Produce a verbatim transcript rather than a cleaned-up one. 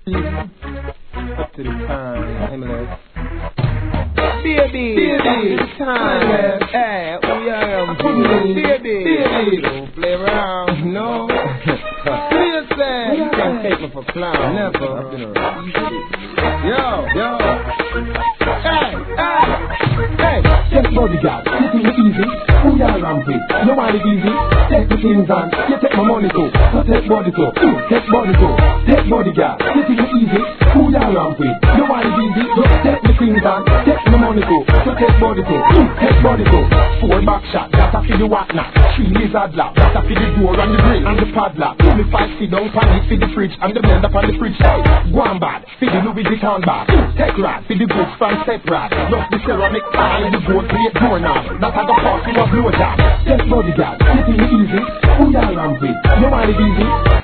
Up to the time, Emily. Baby, baby, it's time. Hey, we are baby, baby. Don't play around, no. Seriously, you can't take me for clown. Never. I've been around. Yo, yo. Hey, hey, hey. Just bodyguard, sitting me easy. Who ya rampage? No one is easy. Take the things on, you take my money too. So take body too, mm, take body too. Take bodyguard, sitting me easy. Who ya rampage? No one is easy. Just take the things on, take my money too. So take body too, mm, take body too. Four back shot, that's a for the whatnot. Three lizard lap, that's a for the door and the grill and the padlock. Me five sit down, panic for the fridge and the blender on the fridge side. Go on bad, for the Louis Vuitton bag. Take rad, for the books from step rad. Love the ceramic style, the gold plate doorknob. That's how the party was blow job. Just bodyguard, sitting me easy. Who ya rampage? No one is easy.